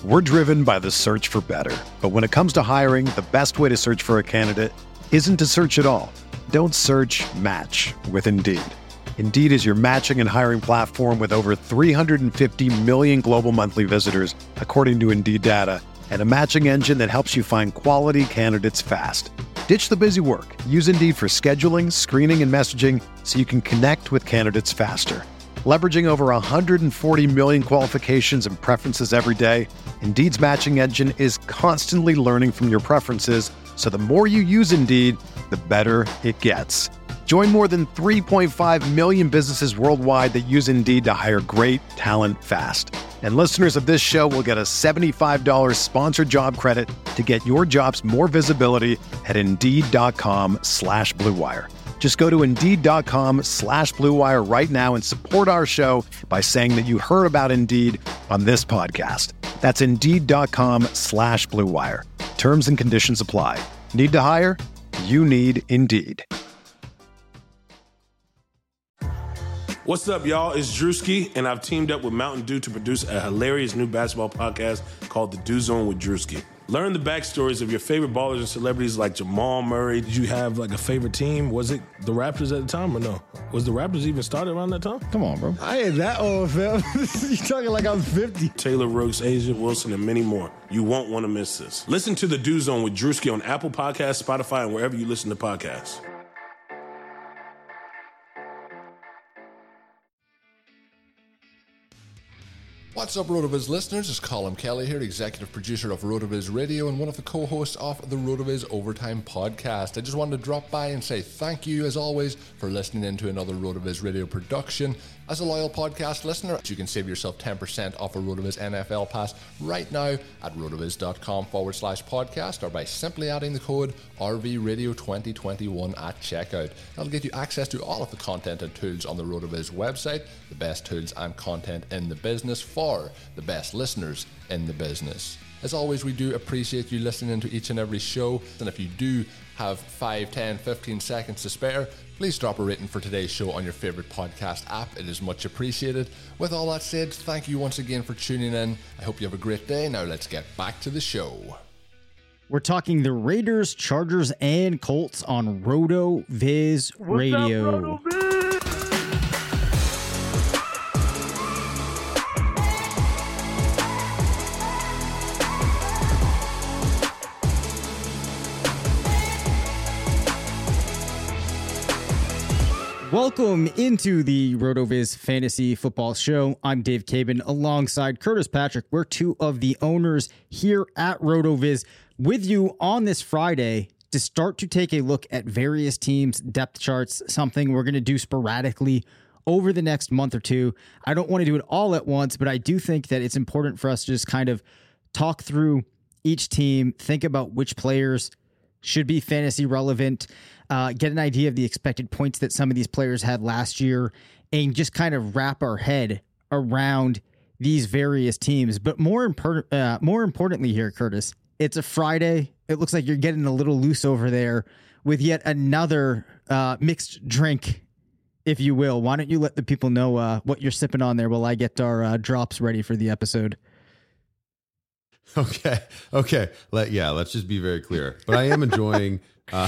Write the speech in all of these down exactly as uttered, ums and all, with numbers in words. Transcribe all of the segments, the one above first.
We're driven by the search for better. But when it comes to hiring, the best way to search for a candidate isn't to search at all. Don't search, match with Indeed. Indeed is your matching and hiring platform with over three hundred fifty million global monthly visitors, according to Indeed data, and a matching engine that helps you find quality candidates fast. Ditch the busy work. Use Indeed for scheduling, screening, and messaging so you can connect with candidates faster. Leveraging over one hundred forty million qualifications and preferences every day, Indeed's matching engine is constantly learning from your preferences, so the more you use Indeed, the better it gets. Join more than three point five million businesses worldwide that use Indeed to hire great talent fast. And listeners of this show will get a seventy-five dollars sponsored job credit to get your jobs more visibility at Indeed.com slash Blue Wire. Just go to Indeed.com slash Blue Wire right now and support our show by saying that you heard about Indeed on this podcast. That's Indeed.com slash Blue Wire. Terms and conditions apply. Need to hire? You need Indeed. What's up, y'all? It's Drewski, and I've teamed up with Mountain Dew to produce a hilarious new basketball podcast called The Dew Zone with Drewski. Learn the backstories of your favorite ballers and celebrities like Jamal Murray. Did you have like a favorite team? Was it the Raptors at the time or no? Was the Raptors even started around that time? Come on, bro. I ain't that old, fam. You talking like I'm fifty. Taylor Rooks, Asia Wilson, and many more. You won't want to miss this. Listen to The Dew Zone with Drewski on Apple Podcasts, Spotify, and wherever you listen to podcasts. What's up, RotoViz listeners? It's Colin Kelly here, executive producer of RotoViz Radio and one of the co-hosts of the RotoViz Overtime podcast. I just wanted to drop by and say thank you, as always, for listening in to another RotoViz Radio production. As a loyal podcast listener, you can save yourself ten percent off a RotoViz N F L pass right now at rotoviz.com forward slash podcast or by simply adding the code R V Radio twenty twenty-one at checkout. That'll get you access to all of the content and tools on the RotoViz website, the best tools and content in the business for the best listeners in the business. As always, we do appreciate you listening to each and every show, and if you do have five, ten, fifteen seconds to spare, please drop a rating for today's show on your favorite podcast app. It is much appreciated. With all that said, thank you once again for tuning in. I hope you have a great day. Now let's get back to the show. We're talking the Raiders, Chargers, and Colts on RotoViz Radio. What's up, RotoViz? Welcome into the RotoViz Fantasy Football Show. I'm Dave Cabin alongside Curtis Patrick. We're two of the owners here at RotoViz with you on this Friday to start to take a look at various teams' depth charts, something we're going to do sporadically over the next month or two. I don't want to do it all at once, but I do think that it's important for us to just kind of talk through each team, think about which players should be fantasy relevant, uh, get an idea of the expected points that some of these players had last year, and just kind of wrap our head around these various teams. But more important, uh, more importantly here, Curtis, it's a Friday. It looks like you're getting a little loose over there with yet another uh, mixed drink, if you will. Why don't you let the people know uh, what you're sipping on there while I get our uh, drops ready for the episode? Okay. Okay. Let, yeah, let's just be very clear. But I am enjoying, uh,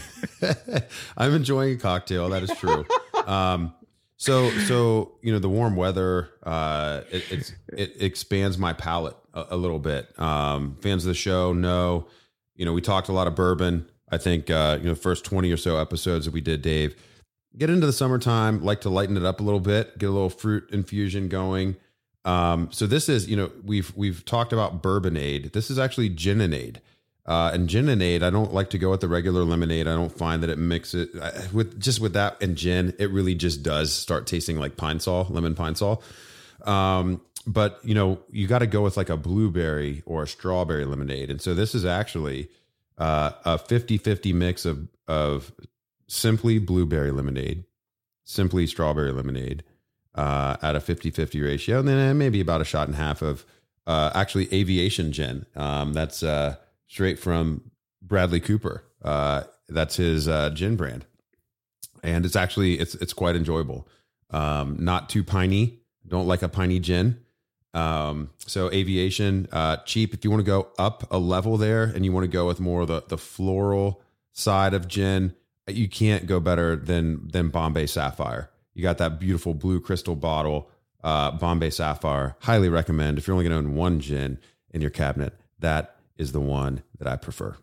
I'm enjoying a cocktail. That is true. Um, so, so, you know, the warm weather, uh, it, it's, it expands my palate a, a little bit. Um, fans of the show know, you know, we talked a lot of bourbon. I think, uh, you know, the first twenty or so episodes that we did, Dave, get into the summertime, like to lighten it up a little bit, get a little fruit infusion going. Um, so this is, you know, we've, we've talked about Bourbonade. This is actually Ginninade. Uh, and Ginninade, I don't like to go with the regular lemonade. I don't find that it mixes it with just with that and gin. It really just does start tasting like Pine Sol, lemon Pine Sol. Um, but you know, you got to go with like a blueberry or a strawberry lemonade. And so this is actually, uh, a fifty-fifty mix of, of simply blueberry lemonade, simply strawberry lemonade, uh, at a fifty-fifty ratio. And then maybe about a shot and a half of, uh, actually Aviation Gin. Um, that's, uh, straight from Bradley Cooper. Uh, that's his, uh, gin brand. And it's actually, it's, it's quite enjoyable. Um, not too piney. Don't like a piney gin. Um, so aviation, uh, cheap. If you want to go up a level there and you want to go with more of the, the floral side of gin, you can't go better than, than Bombay Sapphire. You got that beautiful blue crystal bottle, uh, Bombay Sapphire. Highly recommend. If you're only going to own one gin in your cabinet, that is the one that I prefer.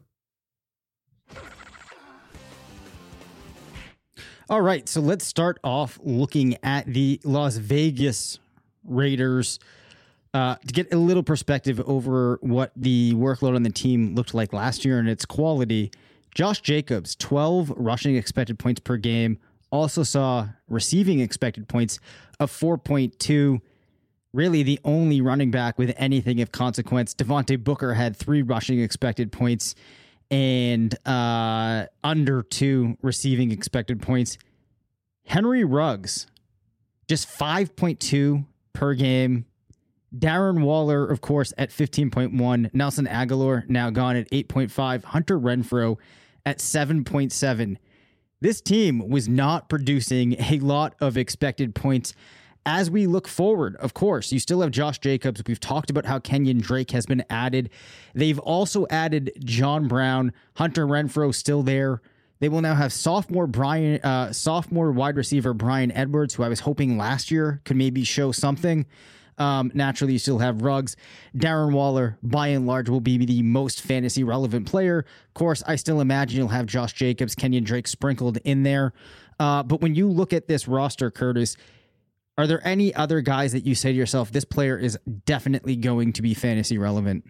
All right, so let's start off looking at the Las Vegas Raiders uh, to get a little perspective over what the workload on the team looked like last year and its quality. Josh Jacobs, twelve rushing expected points per game, also saw receiving expected points of four point two. Really the only running back with anything of consequence. Devontae Booker had three rushing expected points and uh, under two receiving expected points. Henry Ruggs, just five point two per game. Darren Waller, of course, at fifteen point one. Nelson Aguilar now gone at eight point five. Hunter Renfrow at seven point seven. This team was not producing a lot of expected points. As we look forward, of course, you still have Josh Jacobs. We've talked about how Kenyon Drake has been added. They've also added John Brown. Hunter Renfrow still there. They will now have sophomore Brian, uh, sophomore wide receiver Brian Edwards, who I was hoping last year could maybe show something. Um, naturally, you still have Ruggs. Darren Waller, by and large, will be the most fantasy relevant player. Of course, I still imagine you'll have Josh Jacobs, Kenyon Drake sprinkled in there. Uh, but when you look at this roster, Curtis, are there any other guys that you say to yourself, this player is definitely going to be fantasy relevant?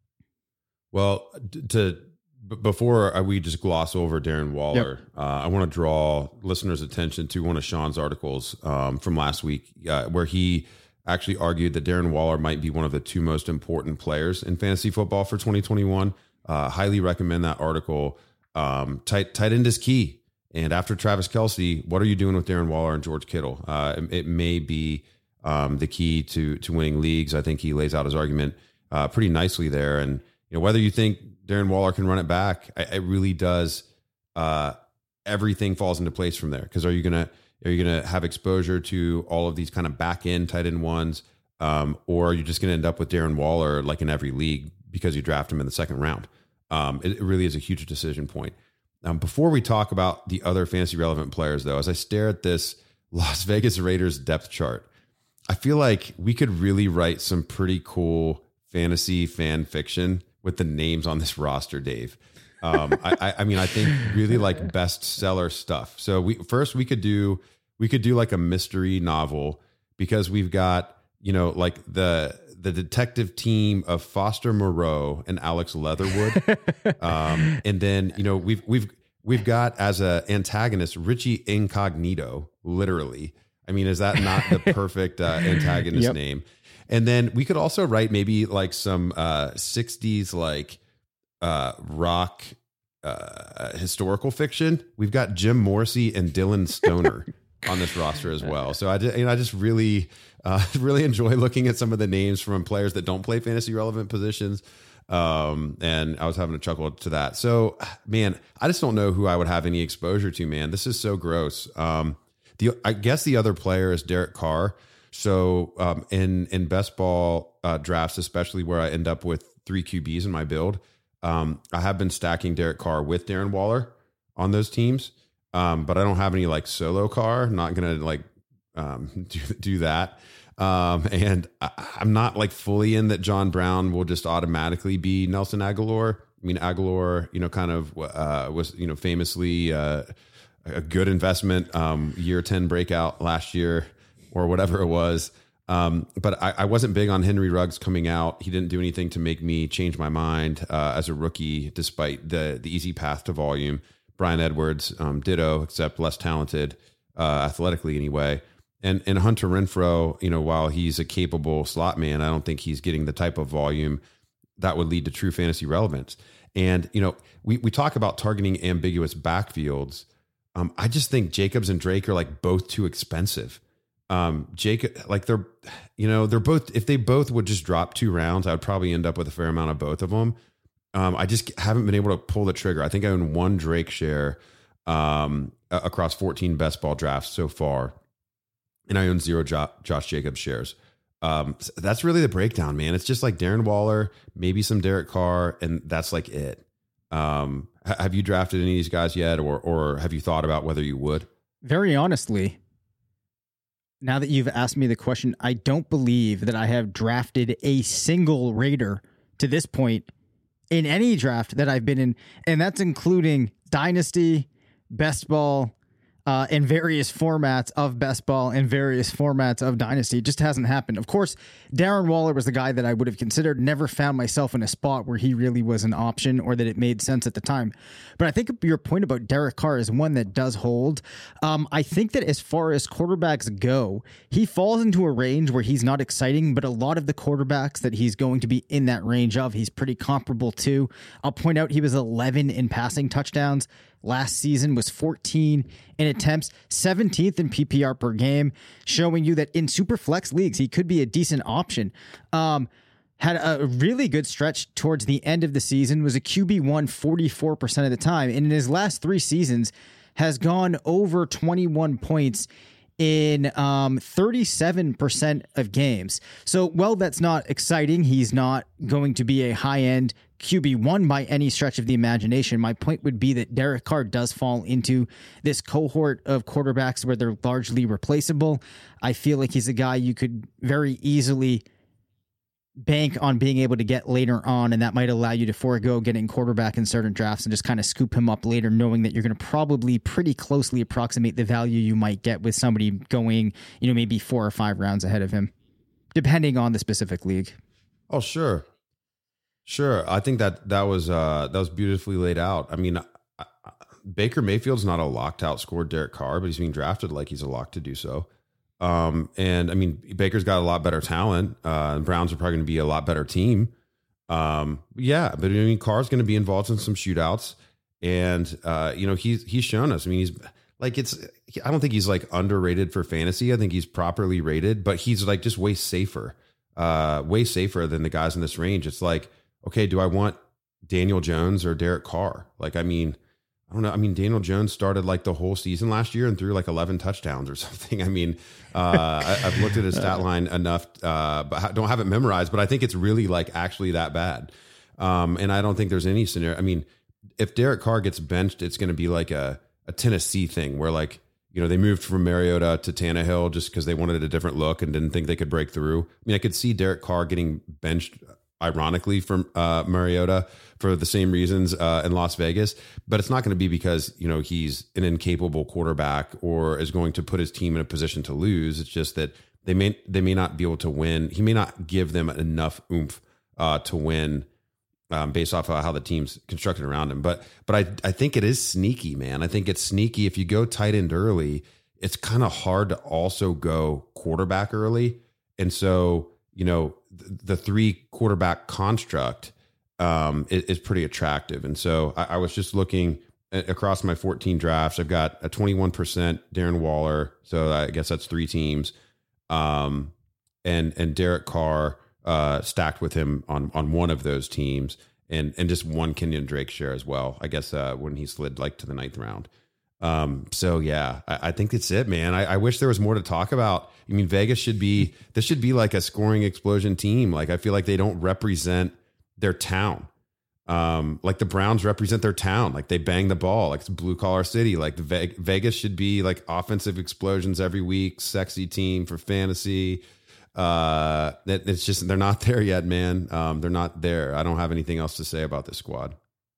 Well, to before we just gloss over Darren Waller, yep. uh, I want to draw listeners' attention to one of Sean's articles um, from last week, uh, where he actually argued that Darren Waller might be one of the two most important players in fantasy football for twenty twenty-one. Uh, highly recommend that article. Um, tight, tight end is key. And after Travis Kelce, what are you doing with Darren Waller and George Kittle? Uh, it, it may be um, the key to to winning leagues. I think he lays out his argument uh, pretty nicely there. And you know, whether you think Darren Waller can run it back, I, it really does. Uh, everything falls into place from there. Because are you gonna are you gonna have exposure to all of these kind of back end tight end ones, um, or are you just gonna end up with Darren Waller like in every league because you draft him in the second round? Um, it, it really is a huge decision point. Um, before we talk about the other fantasy relevant players, though, as I stare at this Las Vegas Raiders depth chart, I feel like we could really write some pretty cool fantasy fan fiction with the names on this roster, Dave. Um, I, I mean, I think really like bestseller stuff. So we first we could do we could do like a mystery novel because we've got, you know, like the the detective team of Foster Moreau and Alex Leatherwood. um, and then, you know, we've, we've, we've got as a antagonist, Richie Incognito, literally. I mean, is that not the perfect uh, antagonist yep. name? And then we could also write maybe like some uh, sixties, like uh, rock uh, historical fiction. We've got Jim Morrissey and Dylan Stoner on this roster as well. So I just, you know, I just really, uh, really enjoy looking at some of the names from players that don't play fantasy relevant positions. Um, and I was having a chuckle to that. So, man, I just don't know who I would have any exposure to, man. This is so gross. Um, the, I guess the other player is Derek Carr. So, um, in, in best ball, uh, drafts, especially where I end up with three Q Bs in my build, um, I have been stacking Derek Carr with Darren Waller on those teams. Um, but I don't have any like solo car. I'm not going to like, um, do, do that. Um, and I, I'm not like fully in that John Brown will just automatically be Nelson Aguilar. I mean, Aguilar, you know, kind of, uh, was, you know, famously, uh, a good investment, um, year ten breakout last year or whatever it was. Um, but I, I wasn't big on Henry Ruggs coming out. He didn't do anything to make me change my mind, uh, as a rookie, despite the, the easy path to volume. Brian Edwards, um, ditto, except less talented, uh, athletically anyway. And and Hunter Renfrow, you know, while he's a capable slot man, I don't think he's getting the type of volume that would lead to true fantasy relevance. And, you know, we, we talk about targeting ambiguous backfields. Um, I just think Jacobs and Drake are like both too expensive. Um, Jacob, like they're, you know, they're both, if they both would just drop two rounds, I would probably end up with a fair amount of both of them. Um, I just haven't been able to pull the trigger. I think I own one Drake share um, across fourteen best ball drafts so far, and I own zero jo- Josh Jacobs shares. Um, that's really the breakdown, man. It's just like Darren Waller, maybe some Derek Carr, and that's like it. Um, have you drafted any of these guys yet, or or have you thought about whether you would? Very honestly, now that you've asked me the question, I don't believe that I have drafted a single Raider to this point in any draft that I've been in, and that's including Dynasty, Best Ball, Uh, in various formats of best ball and various formats of dynasty. It just hasn't happened. Of course, Darren Waller was the guy that I would have considered. Never found myself in a spot where he really was an option or that it made sense at the time. But I think your point about Derek Carr is one that does hold. Um, I think that as far as quarterbacks go, he falls into a range where he's not exciting, but a lot of the quarterbacks that he's going to be in that range of, he's pretty comparable to. I'll point out he was eleven in passing touchdowns. Last season was fourteen in attempts, seventeenth in P P R per game, showing you that in super flex leagues, he could be a decent option. Um, had a really good stretch towards the end of the season, was a Q B one forty-four percent of the time. And in his last three seasons has gone over twenty-one points in um, thirty-seven percent of games. So, well, that's not exciting. He's not going to be a high-end Q B one by any stretch of the imagination. My point would be that Derek Carr does fall into this cohort of quarterbacks where they're largely replaceable. I feel like he's a guy you could very easily bank on being able to get later on, and that might allow you to forego getting quarterback in certain drafts and just kind of scoop him up later, knowing that you're going to probably pretty closely approximate the value you might get with somebody going, you know, maybe four or five rounds ahead of him, depending on the specific league. Oh, sure. Sure. I think that that was uh, that was beautifully laid out. I mean, I, I, Baker Mayfield's not a locked out scored Derek Carr, but he's being drafted like he's a lock to do so. Um, and I mean, Baker's got a lot better talent. Uh, and Browns are probably going to be a lot better team. Um, yeah, but I mean, Carr's going to be involved in some shootouts, and uh, you know, he's he's shown us. I mean, he's like it's. I don't think he's like underrated for fantasy. I think he's properly rated, but he's like just way safer, uh, way safer than the guys in this range. It's like, okay, do I want Daniel Jones or Derek Carr? Like, I mean. I don't know. I mean, Daniel Jones started like the whole season last year and threw like eleven touchdowns or something. I mean, uh, I, I've looked at his stat line enough, uh, but I don't have it memorized, but I think it's really like actually that bad. Um, and I don't think there's any scenario. I mean, if Derek Carr gets benched, it's going to be like a, a Tennessee thing where like, you know, they moved from Mariota to Tannehill just because they wanted a different look and didn't think they could break through. I mean, I could see Derek Carr getting benched ironically from uh, Mariota for the same reasons uh, in Las Vegas, but it's not going to be because, you know, he's an incapable quarterback or is going to put his team in a position to lose. It's just that they may, they may not be able to win. He may not give them enough oomph uh, to win um, based off of how the team's constructed around him. But, but I, I think it is sneaky, man. I think it's sneaky. If you go tight end early, it's kind of hard to also go quarterback early. And so, you know, the three quarterback construct um, is, is pretty attractive. And so I, I was just looking across my fourteen drafts. I've got a twenty-one percent Darren Waller. So I guess that's three teams. Um, and, and Derek Carr uh, stacked with him on, on one of those teams, and, and just one Kenyon Drake share as well, I guess, uh, when he slid like to the ninth round. Um, so yeah, I, I think that's it, man. I, I wish there was more to talk about. I mean, Vegas should be, this should be like a scoring explosion team. Like, I feel like they don't represent their town. Um, like the Browns represent their town. Like they bang the ball, like it's blue collar city. Like the Ve- Vegas should be like offensive explosions every week, sexy team for fantasy. Uh, it, it's just, they're not there yet, man. Um, they're not there. I don't have anything else to say about this squad.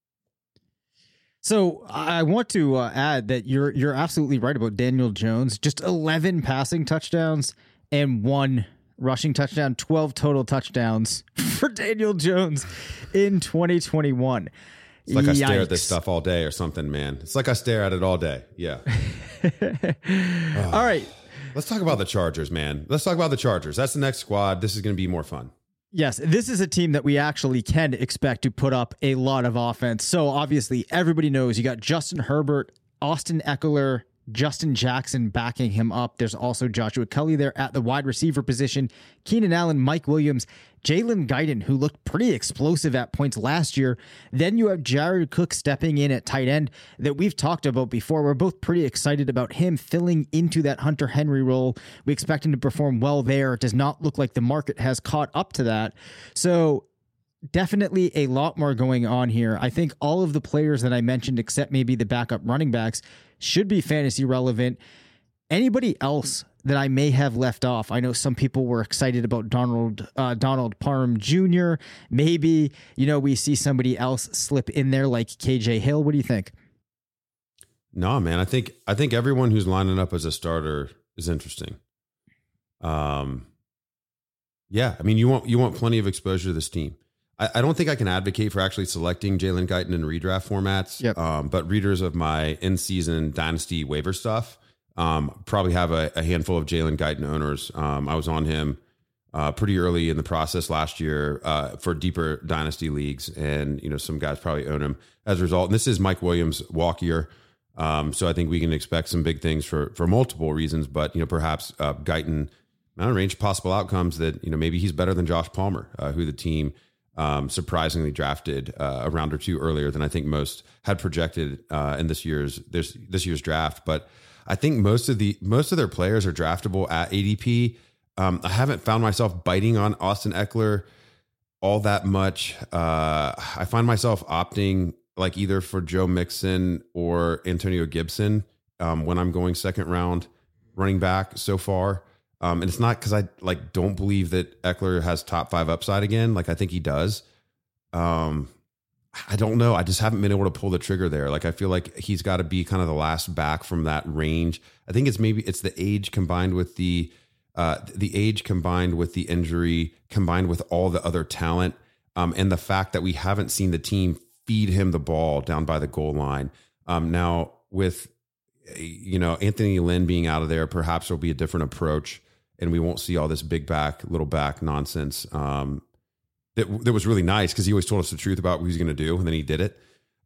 So I want to uh, add that you're you're absolutely right about Daniel Jones. Just eleven passing touchdowns and one rushing touchdown, twelve total touchdowns for Daniel Jones in twenty twenty-one. It's like Yikes. I stare at this stuff all day or something, man. It's like I stare at it all day. Yeah. oh. All right. Let's talk about the Chargers, man. Let's talk about the Chargers. That's the next squad. This is going to be more fun. Yes, this is a team that we actually can expect to put up a lot of offense. So obviously everybody knows you got Justin Herbert, Austin Eckler, Justin Jackson backing him up. There's also Joshua Kelly there at the wide receiver position, Keenan Allen, Mike Williams, Jalen Guyton, who looked pretty explosive at points last year. Then you have Jared Cook stepping in at tight end that we've talked about before. We're both pretty excited about him filling into that Hunter Henry role. We expect him to perform well there. It does not look like the market has caught up to that. So definitely a lot more going on here. I think all of the players that I mentioned, except maybe the backup running backs, should be fantasy relevant. Anybody else that I may have left off? I know some people were excited about Donald uh, Donald Parham Junior Maybe, you know, we see somebody else slip in there like K J Hill. What do you think? No, man. I think I think everyone who's lining up as a starter is interesting. Um, yeah, I mean, you want you want plenty of exposure to this team. I don't think I can advocate for actually selecting Jalen Guyton in redraft formats. Yep. Um, but readers of my in-season dynasty waiver stuff um, probably have a, a handful of Jalen Guyton owners. Um, I was on him uh, pretty early in the process last year uh, for deeper dynasty leagues, and you know some guys probably own him as a result. And this is Mike Williams' walk year, um, so I think we can expect some big things for for multiple reasons. But you know perhaps uh, Guyton, I don't know, range of possible outcomes that you know maybe he's better than Josh Palmer, uh, who the team. Um, surprisingly drafted uh, a round or two earlier than I think most had projected uh, in this year's this this year's draft. But I think most of the most of their players are draftable at A D P. Um, I haven't found myself biting on Austin Eckler all that much. Uh, I find myself opting like either for Joe Mixon or Antonio Gibson um, when I'm going second round running back so far. Um, and it's not because I like don't believe that Eckler has top five upside again. Like I think he does. Um, I don't know. I just haven't been able to pull the trigger there. Like I feel like he's got to be kind of the last back from that range. I think it's maybe it's the age combined with the uh, the age combined with the injury combined with all the other talent um, and the fact that we haven't seen the team feed him the ball down by the goal line. Um, now with you know Anthony Lynn being out of there, perhaps there'll be a different approach. And we won't see all this big back, little back nonsense. Um, that that was really nice because he always told us the truth about what he was going to do, and then he did it.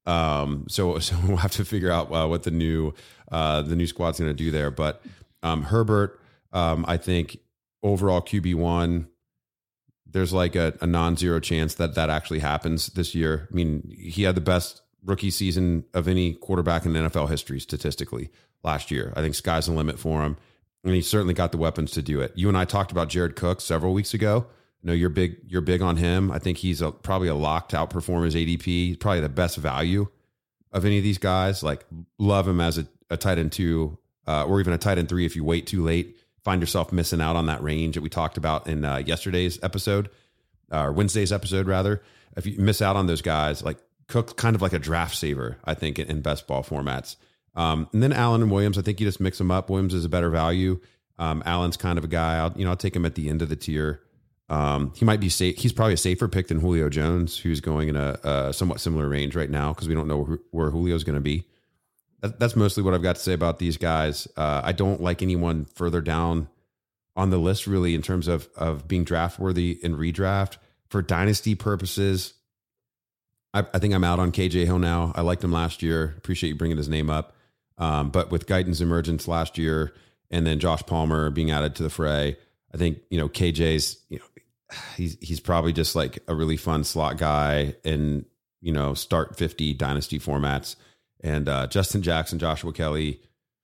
Um, so so we'll have to figure out uh, what the new uh, the new squad's going to do there. But um, Herbert, um, I think overall Q B one, there's like a, a non-zero chance that that actually happens this year. I mean, he had the best rookie season of any quarterback in N F L history statistically last year. I think sky's the limit for him. And he certainly got the weapons to do it. You and I talked about Jared Cook several weeks ago. I know you're big. You're big on him. I think he's a, probably a lock to outperform his A D P. He's probably the best value of any of these guys. Like love him as a, a tight end two, uh, or even a tight end three. If you wait too late, find yourself missing out on that range that we talked about in uh, yesterday's episode, uh, or Wednesday's episode rather. If you miss out on those guys, like Cook's kind of like a draft saver, I think, in, in best ball formats. Um, and then Allen and Williams, I think you just mix them up. Williams is a better value. Um, Allen's kind of a guy. I'll, you know, I'll take him at the end of the tier. Um, he might be safe. He's probably a safer pick than Julio Jones, who's going in a, a somewhat similar range right now because we don't know where, where Julio's going to be. That, that's mostly what I've got to say about these guys. Uh, I don't like anyone further down on the list really in terms of of being draft worthy in redraft for dynasty purposes. I, I think I'm out on K J Hill now. I liked him last year. Appreciate you bringing his name up. Um, but with Guyton's emergence last year and then Josh Palmer being added to the fray, I think, you know, K J's, you know, he's, he's probably just like a really fun slot guy in, you know, start fifty dynasty formats. And uh, Justin Jackson, Joshua Kelly,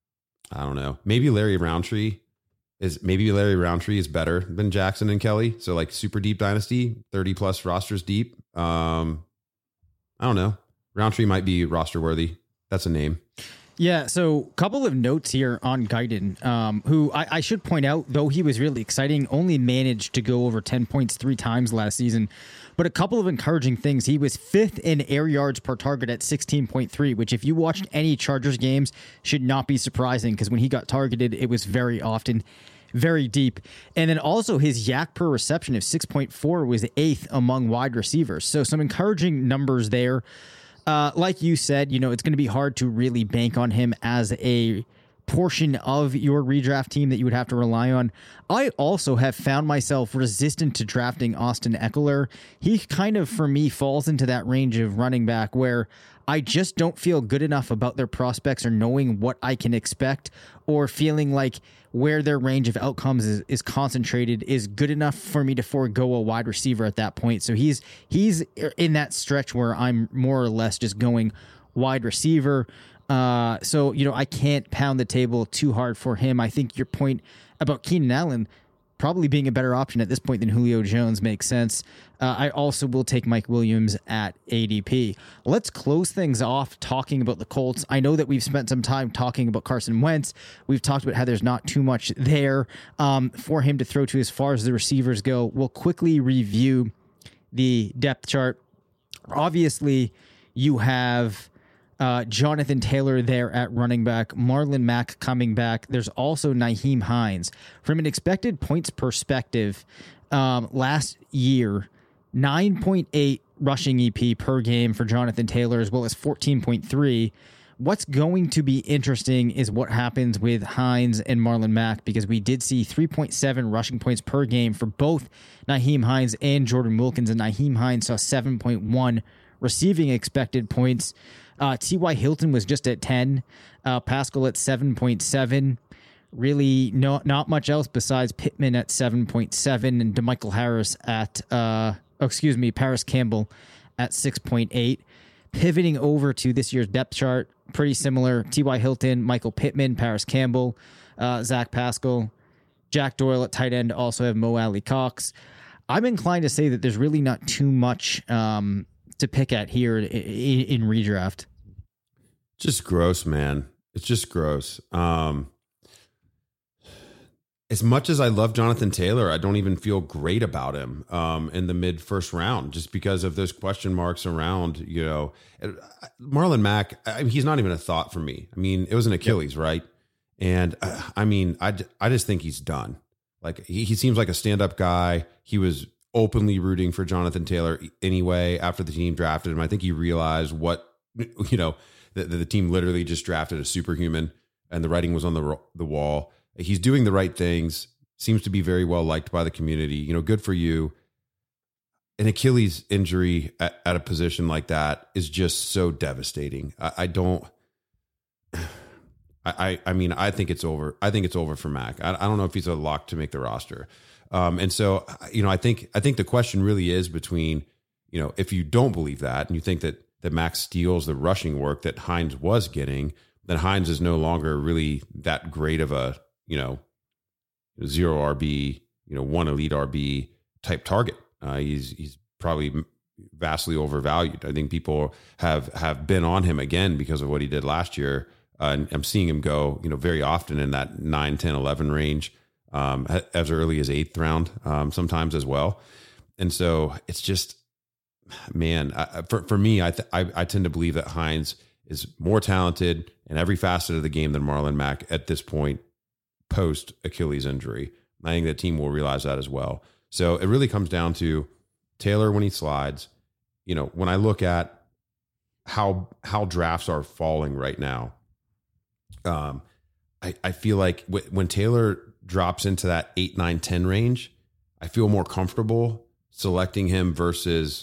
I don't know, maybe Larry Roundtree is maybe Larry Roundtree is better than Jackson and Kelly. So like super deep dynasty, thirty plus rosters deep. Um, I don't know. Roundtree might be roster worthy. That's a name. Yeah, so a couple of notes here on Guyton, um, who I, I should point out, though he was really exciting, only managed to go over ten points three times last season. But a couple of encouraging things. He was fifth in air yards per target at sixteen point three, which if you watched any Chargers games should not be surprising because when he got targeted, it was very often very deep. And then also his yak per reception of six point four was eighth among wide receivers. So some encouraging numbers there. Uh, like you said, you know, it's going to be hard to really bank on him as a portion of your redraft team that you would have to rely on. I also have found myself resistant to drafting Austin Eckler. He kind of, for me, falls into that range of running back where I just don't feel good enough about their prospects or knowing what I can expect, or feeling like where their range of outcomes is, is concentrated is good enough for me to forego a wide receiver at that point. So he's he's in that stretch where I'm more or less just going wide receiver. Uh, so, you know, I can't pound the table too hard for him. I think your point about Keenan Allen probably being a better option at this point than Julio Jones makes sense. Uh, I also will take Mike Williams at A D P. Let's close things off talking about the Colts. I know that we've spent some time talking about Carson Wentz. We've talked about how there's not too much there um, for him to throw to as far as the receivers go. We'll quickly review the depth chart. Obviously, you have Uh, Jonathan Taylor there at running back, Marlon Mack coming back. There's also Nyheim Hines. From an expected points perspective, um, last year, nine point eight rushing E P per game for Jonathan Taylor, as well as fourteen point three. What's going to be interesting is what happens with Hines and Marlon Mack, because we did see three point seven rushing points per game for both Nyheim Hines and Jordan Wilkins, and Nyheim Hines saw seven point one receiving expected points. Uh, T Y. Hilton was just at ten. Uh, Pascal at seven point seven. Really, no, not much else besides Pittman at seven point seven and DeMichael Harris at, uh, oh, excuse me, Paris Campbell at six point eight. Pivoting over to this year's depth chart, pretty similar. T Y. Hilton, Michael Pittman, Paris Campbell, uh, Zach Pascal, Jack Doyle at tight end. Also have Mo Alley Cox. I'm inclined to say that there's really not too much um, to pick at here in, in redraft. Just gross, man. It's just gross. Um, as much as I love Jonathan Taylor, I don't even feel great about him um, in the mid first round, just because of those question marks around, you know, Marlon Mack. I mean, he's not even a thought for me. I mean, it was an Achilles, right? And uh, I mean, I, I just think he's done. Like he, he seems like a stand-up guy. He was openly rooting for Jonathan Taylor anyway after the team drafted him. I think he realized what, you know, the, the team literally just drafted a superhuman, and the writing was on the the wall. He's doing the right things, seems to be very well liked by the community. You know, good for you. An Achilles injury at, at a position like that is just so devastating. I, I don't, I, I mean, I think it's over. I think it's over for Mac. I, I don't know if he's a lock to make the roster. Um, and so, you know, I think, I think the question really is between, you know, if you don't believe that and you think that, that Mac steals the rushing work that Hines was getting, then Hines is no longer really that great of a, you know, zero R B, you know, one elite R B type target. Uh, he's, he's probably vastly overvalued. I think people have, have been on him again because of what he did last year. Uh, and I'm seeing him go, you know, very often in that nine, ten, eleven range, um, as early as eighth round, um, sometimes as well. And so it's just, man, I, for, for me, I, th- I I tend to believe that Hines is more talented in every facet of the game than Marlon Mack at this point, post Achilles injury. I think the team will realize that as well. So it really comes down to Taylor when he slides. You know, when I look at how how drafts are falling right now, um, I, I feel like w- when Taylor drops into that eight, nine, ten range, I feel more comfortable selecting him versus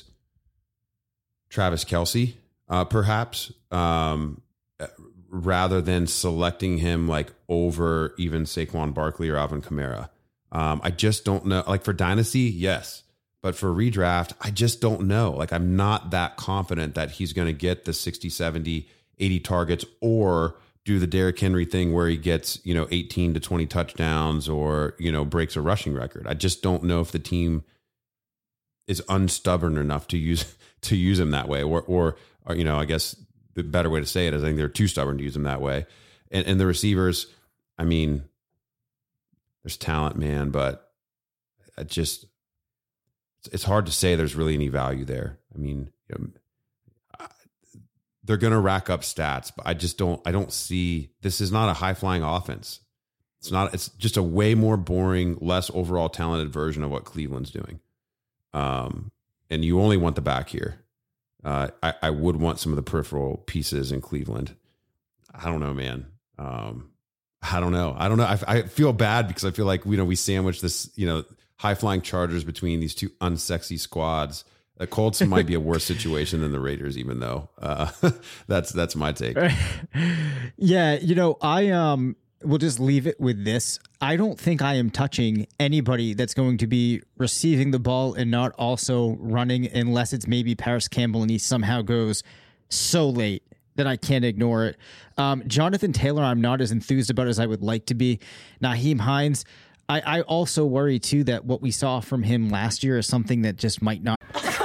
Travis Kelce, uh, perhaps, um, rather than selecting him like over even Saquon Barkley or Alvin Kamara. Um, I just don't know. Like for Dynasty, yes. But for redraft, I just don't know. Like I'm not that confident that he's going to get the sixty, seventy, eighty targets or do the Derrick Henry thing where he gets, you know, eighteen to twenty touchdowns or, you know, breaks a rushing record. I just don't know if the team is unstubborn enough to use to use him that way, or, or, or, you know, I guess the better way to say it is I think they're too stubborn to use him that way. And, and the receivers, I mean, there's talent, man, but I just, it's, it's hard to say there's really any value there. I mean, you know, they're going to rack up stats, but I just don't, I don't see, this is not a high flying offense. It's not, it's just a way more boring, less overall talented version of what Cleveland's doing. Um, and you only want the back here. Uh, I, I would want some of the peripheral pieces in Cleveland. I don't know, man. Um, I don't know. I don't know. I, I feel bad because I feel like, you know, we sandwich this, you know, high flying Chargers between these two unsexy squads. The Colts might be a worse situation than the Raiders, even though uh, that's that's my take. Yeah, you know, I um will just leave it with this. I don't think I am touching anybody that's going to be receiving the ball and not also running, unless it's maybe Paris Campbell and he somehow goes so late that I can't ignore it. Um, Jonathan Taylor, I'm not as enthused about as I would like to be. Nyheim Hines, I, I also worry too that what we saw from him last year is something that just might not.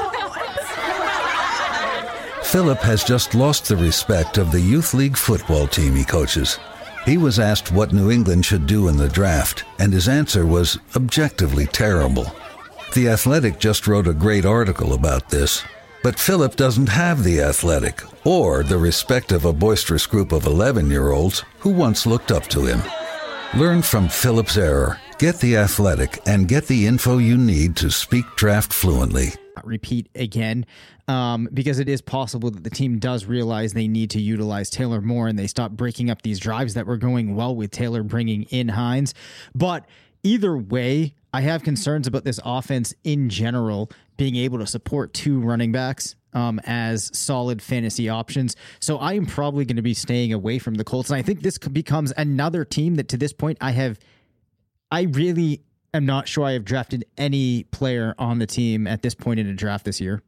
Philip has just lost the respect of the youth league football team he coaches. He was asked what New England should do in the draft, and his answer was objectively terrible. The Athletic just wrote a great article about this, but Philip doesn't have the Athletic or the respect of a boisterous group of eleven-year-olds who once looked up to him. Learn from Philip's error, get the Athletic, and get the info you need to speak draft fluently. Repeat again, um, because it is possible that the team does realize they need to utilize Taylor more and they stop breaking up these drives that were going well with Taylor bringing in Hines. But either way, I have concerns about this offense in general being able to support two running backs um, as solid fantasy options. So I am probably going to be staying away from the Colts. And I think this becomes another team that to this point I have, I really I'm not sure I have drafted any player on the team at this point in a draft this year.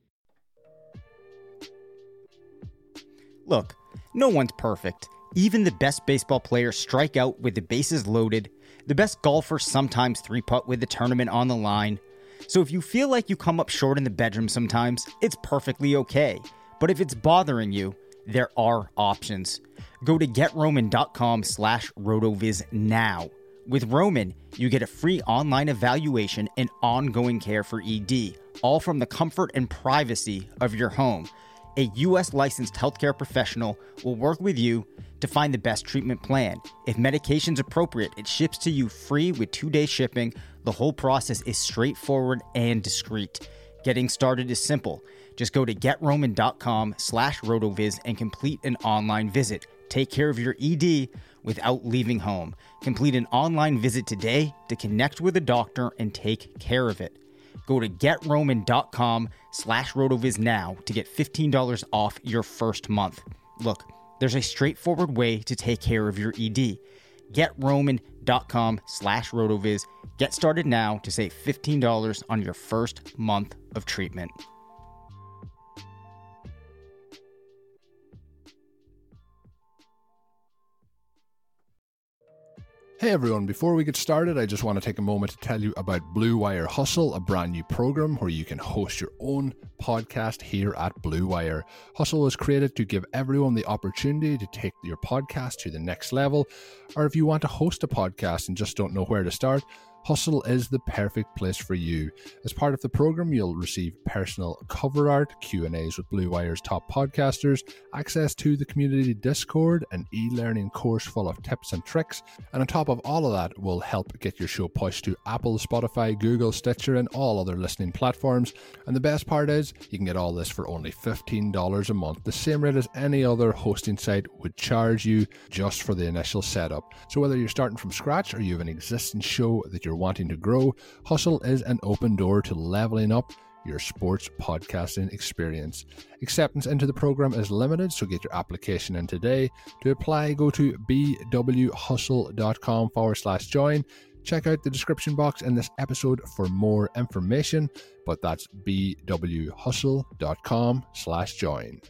Look, no one's perfect. Even the best baseball players strike out with the bases loaded. The best golfers sometimes three-putt with the tournament on the line. So if you feel like you come up short in the bedroom sometimes, it's perfectly okay. But if it's bothering you, there are options. Go to GetRoman.com slash RotoViz now. With Roman, you get a free online evaluation and ongoing care for E D, all from the comfort and privacy of your home. A U S licensed healthcare professional will work with you to find the best treatment plan. If medication's appropriate, it ships to you free with two-day shipping. The whole process is straightforward and discreet. Getting started is simple. Just go to GetRoman.com slash RotoViz and complete an online visit. Take care of your E D without leaving home. Complete an online visit today to connect with a doctor and take care of it. Go to GetRoman.com slash RotoViz now to get fifteen dollars off your first month. Look, there's a straightforward way to take care of your E D. GetRoman.com slash RotoViz. Get started now to save fifteen dollars on your first month of treatment. Hey everyone, before we get started, I just want to take a moment to tell you about Blue Wire Hustle, a brand new program where you can host your own podcast here at Blue Wire. Hustle was created to give everyone the opportunity to take your podcast to the next level, or if you want to host a podcast and just don't know where to start, Hustle is the perfect place for you. As part of the program, you'll receive personal cover art, Q and A's with Blue Wire's top podcasters, access to the community Discord, an e-learning course full of tips and tricks, and on top of all of that, will help get your show pushed to Apple, Spotify, Google, Stitcher, and all other listening platforms. And the best part is, you can get all this for only fifteen dollars a month, the same rate as any other hosting site would charge you just for the initial setup. So whether you're starting from scratch or you have an existing show that you're wanting to grow, Hustle is an open door to leveling up your sports podcasting experience. Acceptance into the program is limited, so get your application in today. To apply, go to bwhustle.com forward slash join. Check out the description box in this episode for more information, but that's bwhustle.com slash join.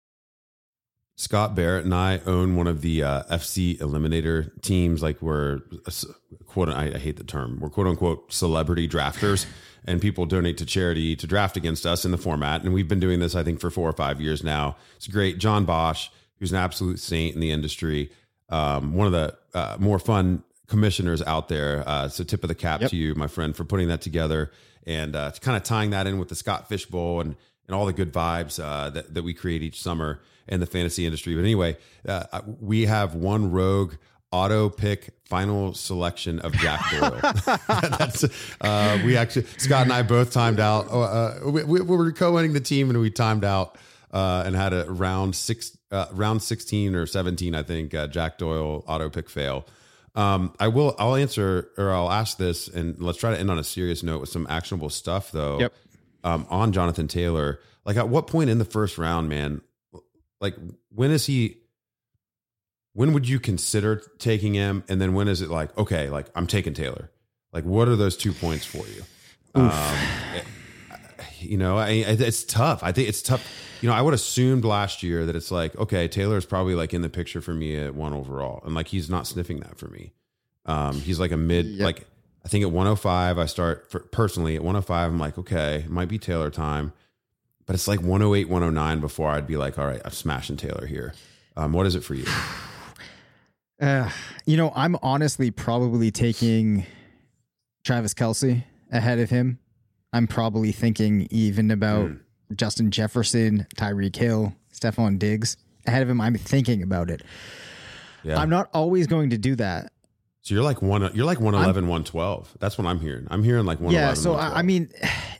Scott Barrett and I own one of the uh, F C Eliminator teams. Like we're uh, quote, I, I hate the term. We're quote unquote celebrity drafters, and people donate to charity to draft against us in the format. And we've been doing this, I think, for four or five years now. It's great. John Bosch, who's an absolute saint in the industry, um, one of the uh, more fun commissioners out there. Uh, so tip of the cap yep. to you, my friend, for putting that together and uh, kind of tying that in with the Scott Fish Bowl and and all the good vibes uh, that that we create each summer in the fantasy industry. But anyway, uh, we have one rogue auto pick final selection of Jack Doyle. That's uh, we actually Scott and I both timed out. Uh, we, we were co-winning the team and we timed out uh, and had a round six uh, round sixteen or seventeen, I think, uh, Jack Doyle auto pick fail. Um, I will, I'll answer, or I'll ask this, and let's try to end on a serious note with some actionable stuff though. Yep. Um, on Jonathan Taylor, like at what point in the first round, man, like when is he, when would you consider taking him? And then when is it like, okay, like I'm taking Taylor, like what are those two points for you? Um, it, you know, I, it's tough. I think it's tough. You know, I would assumed last year that it's like, okay, Taylor's probably like in the picture for me at one overall. And like, he's not sniffing that for me. Um, he's like a mid, yep. like I think at one oh five, I start for, personally at one oh five. I'm like, okay, it might be Taylor time, but it's like one oh eight, one oh nine before I'd be like, all right, I'm smashing Taylor here. Um, what is it for you? Uh, you know, I'm honestly probably taking Travis Kelce ahead of him. I'm probably thinking even about mm. Justin Jefferson, Tyreek Hill, Stephon Diggs ahead of him. I'm thinking about it. Yeah. I'm not always going to do that. So you're like one, you're like one eleven, one twelve. That's what I'm hearing. I'm hearing like one eleven. Yeah. So I mean,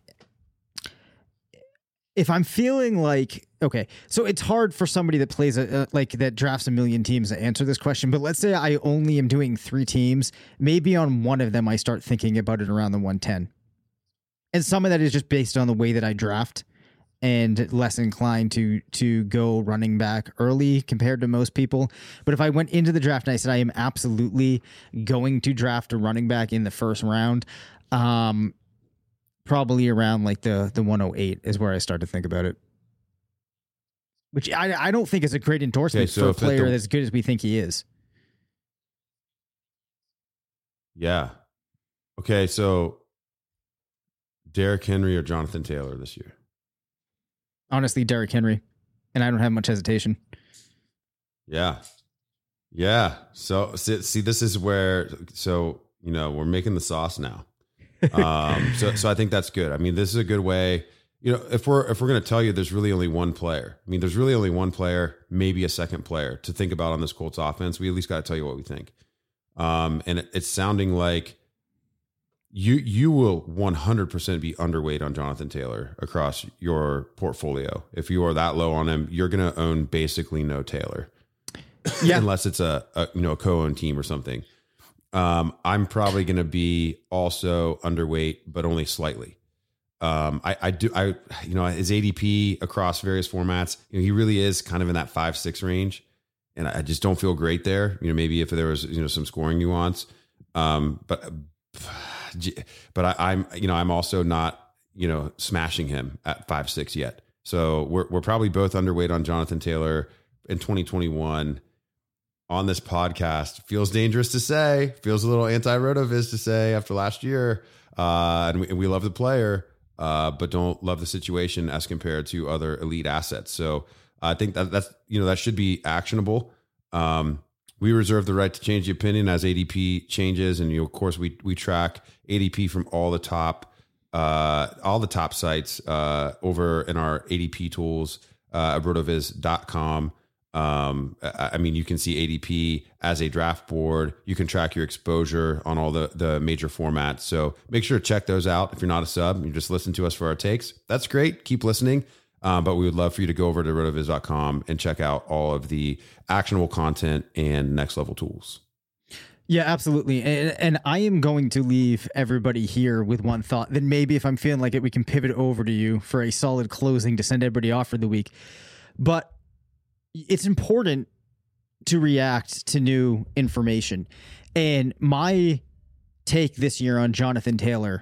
if I'm feeling like, okay, so it's hard for somebody that plays a, uh, like that drafts a million teams to answer this question, but let's say I only am doing three teams, maybe on one of them, I start thinking about it around the one ten. And some of that is just based on the way that I draft and less inclined to to go running back early compared to most people. But if I went into the draft and I said I am absolutely going to draft a running back in the first round, um, probably around like the the one oh eight is where I start to think about it. Which I I don't think is a great endorsement okay, so for a player the, as good as we think he is. Yeah. Okay, so Derrick Henry or Jonathan Taylor this year? Honestly, Derrick Henry, and I don't have much hesitation. Yeah. Yeah. So see, see this is where, so, you know, we're making the sauce now. Um, so, so I think that's good. I mean, this is a good way, you know, if we're, if we're going to tell you there's really only one player, I mean, there's really only one player, maybe a second player to think about on this Colts offense. We at least got to tell you what we think. Um, and it, it's sounding like you, you will one hundred percent be underweight on Jonathan Taylor across your portfolio. If you are that low on him, you're going to own basically no Taylor. Yeah. Unless it's a, a, you know, a co-owned team or something. Um, I'm probably going to be also underweight, but only slightly. Um, I, I do, I, you know, his A D P across various formats, you know, he really is kind of in that five, six range. And I just don't feel great there. You know, maybe if there was, you know, some scoring nuance. Um, but, but I, I'm, you know, I'm also not, you know, smashing him at five, six yet. So we're, we're probably both underweight on Jonathan Taylor in twenty twenty-one. On this podcast. Feels dangerous to say, feels a little anti-Rotoviz to say after last year. Uh, and, we, and we love the player, uh, but don't love the situation as compared to other elite assets. So I think that that's, you know, that should be actionable. Um, we reserve the right to change the opinion as A D P changes. And you know, of course we, we track A D P from all the top, uh, all the top sites, uh, over in our A D P tools, uh, at rotoviz dot com. Um, I mean, you can see A D P as a draft board. You can track your exposure on all the, the major formats. So make sure to check those out. If you're not a sub, you just listen to us for our takes. That's great. Keep listening. Um, but we would love for you to go over to rotoviz dot com and check out all of the actionable content and next level tools. Yeah, absolutely. And, and I am going to leave everybody here with one thought. Then maybe if I'm feeling like it, we can pivot over to you for a solid closing to send everybody off for the week. But it's important to react to new information. And my take this year on Jonathan Taylor,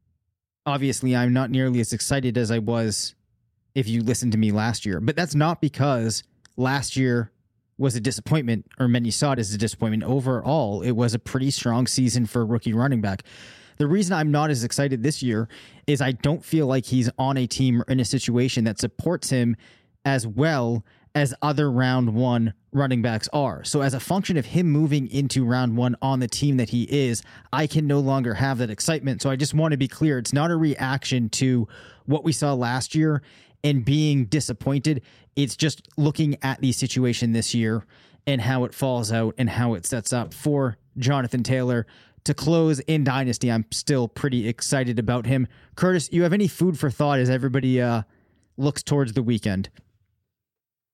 obviously I'm not nearly as excited as I was if you listened to me last year, but that's not because last year was a disappointment or many saw it as a disappointment. Overall, it was a pretty strong season for a rookie running back. The reason I'm not as excited this year is I don't feel like he's on a team or in a situation that supports him as well as other round one running backs are. So as a function of him moving into round one on the team that he is, I can no longer have that excitement. So I just want to be clear. It's not a reaction to what we saw last year and being disappointed. It's just looking at the situation this year and how it falls out and how it sets up for Jonathan Taylor to close in Dynasty. I'm still pretty excited about him. Curtis, you have any food for thought as everybody uh, looks towards the weekend?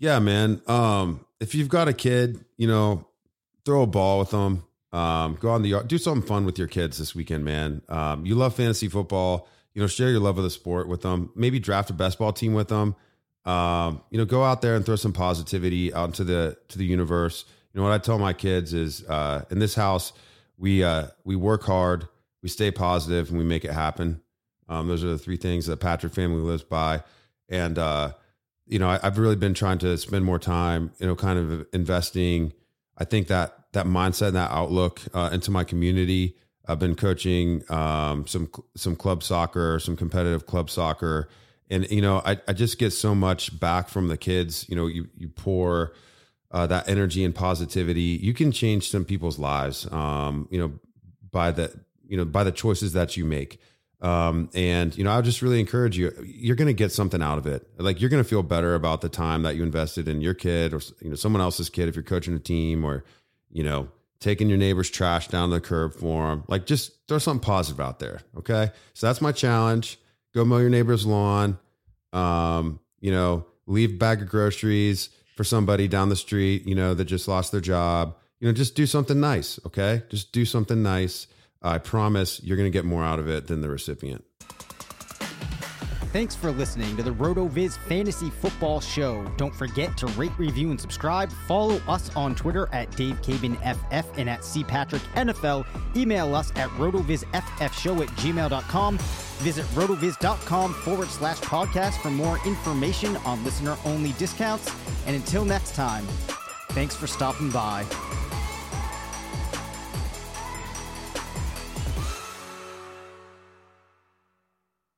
Yeah, man. Um, if you've got a kid, you know, throw a ball with them. Um, go on the yard, do something fun with your kids this weekend, man. Um, you love fantasy football, you know, share your love of the sport with them. Maybe draft a best ball team with them. Um, you know, go out there and throw some positivity out into the to the universe. You know, what I tell my kids is, uh, in this house, we uh, we work hard, we stay positive, and we make it happen. Um, those are the three things that Patrick family lives by. And uh, you know, I, I've really been trying to spend more time, you know, kind of investing. I think that that mindset and that outlook uh, into my community. I've been coaching um, some some club soccer, some competitive club soccer, and you know, I, I just get so much back from the kids. You know, you you pour uh, that energy and positivity. You can change some people's lives. Um, you know, by the you know by the choices that you make. Um, and you know, I'll just really encourage you. You're going to get something out of it. Like you're going to feel better about the time that you invested in your kid, or you know, someone else's kid if you're coaching a team, or you know, taking your neighbor's trash down the curb for them. Like just throw something positive out there. Okay. So that's my challenge. Go mow your neighbor's lawn. Um, you know, leave a bag of groceries for somebody down the street, you know, that just lost their job. You know, just do something nice. Okay. Just do something nice. I promise you're going to get more out of it than the recipient. Thanks for listening to the RotoViz Fantasy Football Show. Don't forget to rate, review, and subscribe. Follow us on Twitter at Dave Cabin F F and at C Patrick N F L. Email us at rotovizffshow at gmail dot com. Visit rotoviz.com forward slash podcast for more information on listener-only discounts. And until next time, thanks for stopping by.